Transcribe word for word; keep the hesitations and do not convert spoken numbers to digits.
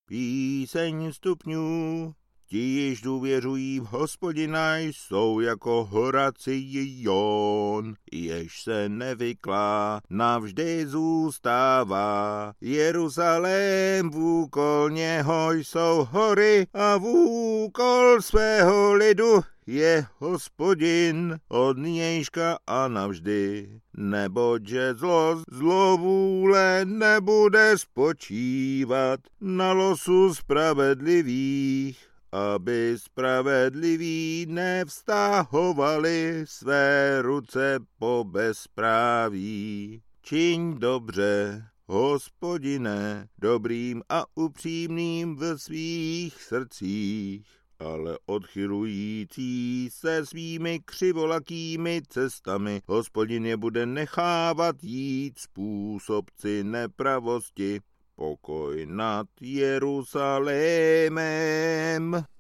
Píseň stupňů. Ti již důvěřují v Hospodina, jsou jako hora Sion, jež se nevyklá, navždy zůstává. Jeruzalém, vůkol něho jsou hory a vůkol svého lidu je Hospodin od nějška a navždy. Neboť zlo, zlovůle nebude spočívat na losu spravedlivých, aby spravedliví nevztahovali své ruce po bezpráví. Čiň dobře, Hospodine, dobrým a upřímným v svých srdcích, ale odchylující se svými křivolakými cestami Hospodin je bude nechávat jít způsobci nepravosti. Pokoj nad Jeruzalémem.